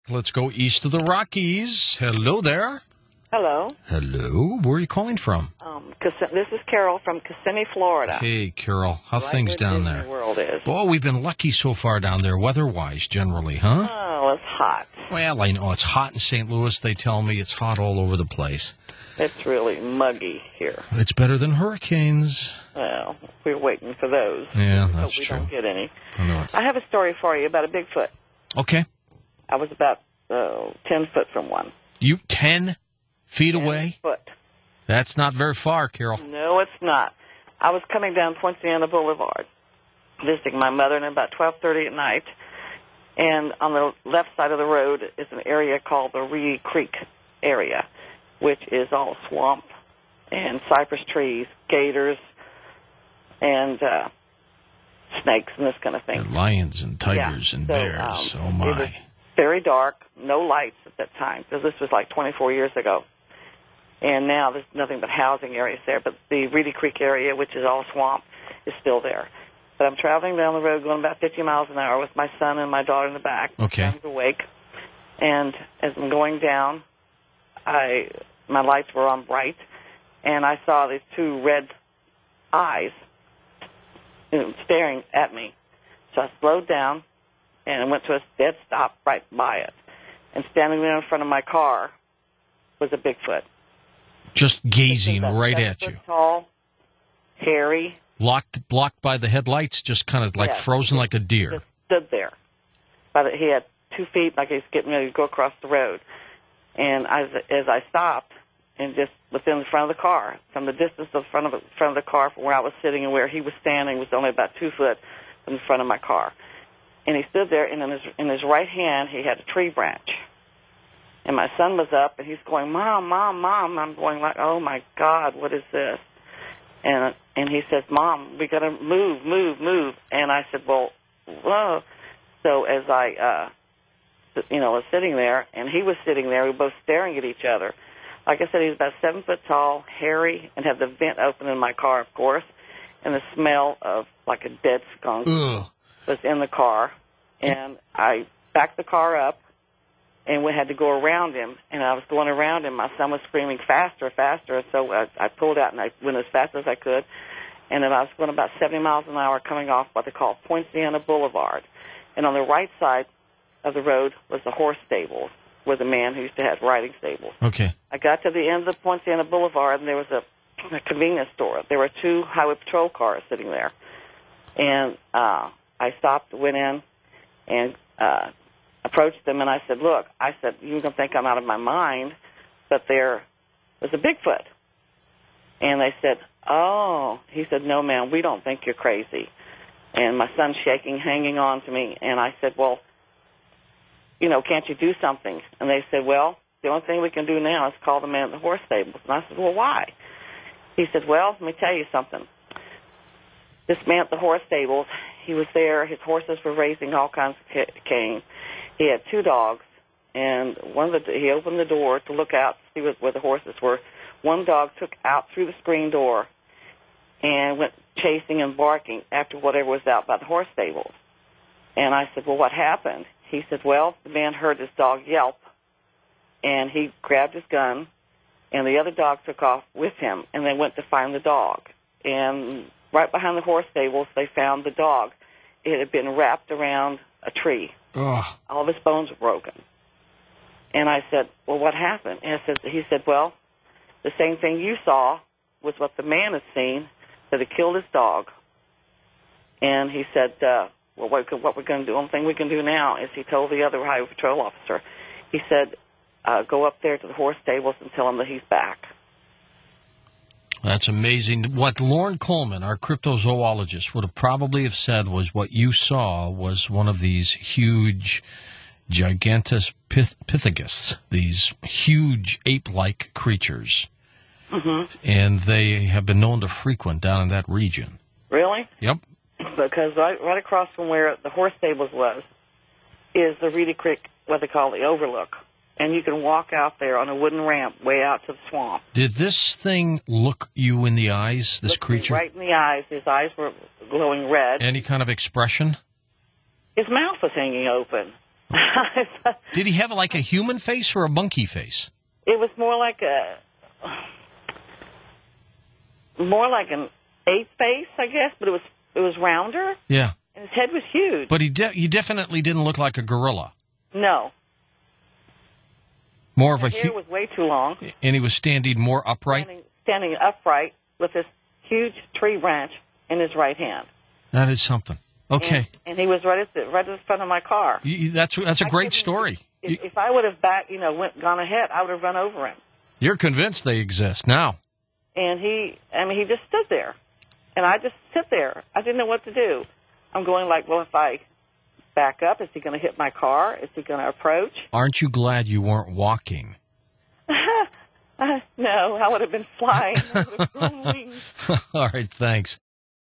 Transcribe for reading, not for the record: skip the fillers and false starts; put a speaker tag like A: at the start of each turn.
A: Let's go east of the Rockies. Hello there.
B: Hello.
A: Hello. Where are you calling from?
B: This is Carol from Kissimmee, Florida.
A: Hey, Carol. How
B: Right
A: things
B: where
A: down
B: Disney
A: there?
B: World is.
A: Oh, we've been lucky so far down there, weather-wise, generally, huh?
B: Oh, it's hot.
A: Well, I know. It's hot in St. Louis. They tell me it's hot all over the place.
B: It's really muggy here.
A: It's better than hurricanes.
B: Well, we're waiting for those.
A: Yeah,
B: Hope
A: that's
B: we
A: true.
B: don't get any.
A: I know it.
B: I have a story for you about a Bigfoot.
A: Okay.
B: I was about 10 foot from one.
A: You 10 feet
B: 10
A: away?
B: foot.
A: That's not very far, Carol.
B: No, it's not. I was coming down Poinciana Boulevard, visiting my mother, and about 12:30 at night. And on the left side of the road is an area called the Reedy Creek area, which is all swamp and cypress trees, gators, and snakes and this kind of thing.
A: And lions and tigers and
B: So,
A: bears. Oh,
B: It was
A: my.
B: very dark, no lights at that time, because this was like 24 years ago. And now there's nothing but housing areas there. But the Reedy Creek area, which is all swamp, is still there. But I'm traveling down the road going about 50 miles an hour with my son and my daughter in the back.
A: Okay.
B: I'm awake. And as I'm going down, my lights were on bright, and I saw these two red eyes staring at me. So I slowed down and went to a dead stop right by it. And standing there in front of my car was a Bigfoot.
A: Just gazing
B: About
A: right
B: 7
A: at
B: foot
A: you.
B: Tall, hairy.
A: Blocked by the headlights, just kind of like
B: Yes.
A: frozen like a deer.
B: Just stood there. He had 2 feet, like he was getting ready to go across the road. And as I stopped, and just within the front of the car, from the distance of front of the car from where I was sitting and where he was standing was only about 2 foot from the front of my car. And he stood there, and in his right hand he had a tree branch. And my son was up, and he's going, "Mom, Mom, Mom." I'm going like, "Oh my God, what is this?" And he says, "Mom, we got to move, move, move." And I said, "Well, whoa." So as I, was sitting there, and he was sitting there, we were both staring at each other. Like I said, he was about 7 foot tall, hairy, and had the vent open in my car, of course, and the smell of like a dead skunk
A: Ugh.
B: was in the car. And I backed the car up, and we had to go around him. And I was going around him. My son was screaming faster, faster. So I pulled out, and I went as fast as I could. And then I was going about 70 miles an hour coming off what they call Poinciana Boulevard. And on the right side of the road was the horse stables, where the man who used to have riding stables.
A: Okay.
B: I got to the end of the Poinciana Boulevard, and there was a convenience store. There were 2 highway patrol cars sitting there. And I stopped, went in, and approached them, and I said, "Look," I said, "you don't think I'm out of my mind, but there was a Bigfoot." And they said, "Oh." He said, "No, ma'am, we don't think you're crazy." And my son's shaking, hanging on to me, and I said, "Well, can't you do something?" And they said, "Well, the only thing we can do now is call the man at the horse stables." And I said, "Well, why?" He said, "Well, let me tell you something. This man at the horse stables, he was there. His horses were raising all kinds of cane. He had 2 dogs, and he opened the door to look out to see where the horses were. One dog took out through the screen door and went chasing and barking after whatever was out by the horse stables." And I said, "Well, what happened?" He said, "Well, the man heard his dog yelp, and he grabbed his gun, and the other dog took off with him, and they went to find the dog. And right behind the horse stables, they found the dog. It had been wrapped around a tree.
A: Ugh.
B: All of his bones were broken." And I said, "Well, what happened?" And he said, "Well, the same thing you saw was what the man has seen, that he killed his dog." And he said, "Well, what we're going to do, the only thing we can do now is," he told the other highway patrol officer, he said, "Go up there to the horse stables and tell him that he's back."
A: That's amazing. What Lauren Coleman, our cryptozoologist, would have probably have said was what you saw was one of these huge Gigantus Pythagus, these huge ape-like creatures.
B: Mm-hmm.
A: And they have been known to frequent down in that region.
B: Really?
A: Yep.
B: Because right across from where the horse stables was is the Reedy Creek, what they call the overlook. And you can walk out there on a wooden ramp way out to the swamp.
A: Did this thing look you in the eyes, this creature?
B: Right in the eyes. His eyes were glowing red.
A: Any kind of expression?
B: His mouth was hanging open.
A: Did he have like a human face or a monkey face?
B: It was more like an ape face, I guess, but it was rounder.
A: Yeah.
B: And his head was huge.
A: But he definitely didn't look like a gorilla.
B: No.
A: More of
B: his hair was way too long.
A: And he was standing more upright?
B: Standing upright with this huge tree branch in his right hand.
A: That is something. Okay.
B: And he was right at the front of my car.
A: That's a great story.
B: If I would have gone ahead, I would have run over him.
A: You're convinced they exist now.
B: And he just stood there. And I just sit there. I didn't know what to do. I'm going like, well, if I back up, is he going to hit my car? Is he going to approach?
A: Aren't you glad you weren't walking?
B: No, I would have been flying. I would have grown wings.
A: All right, thanks.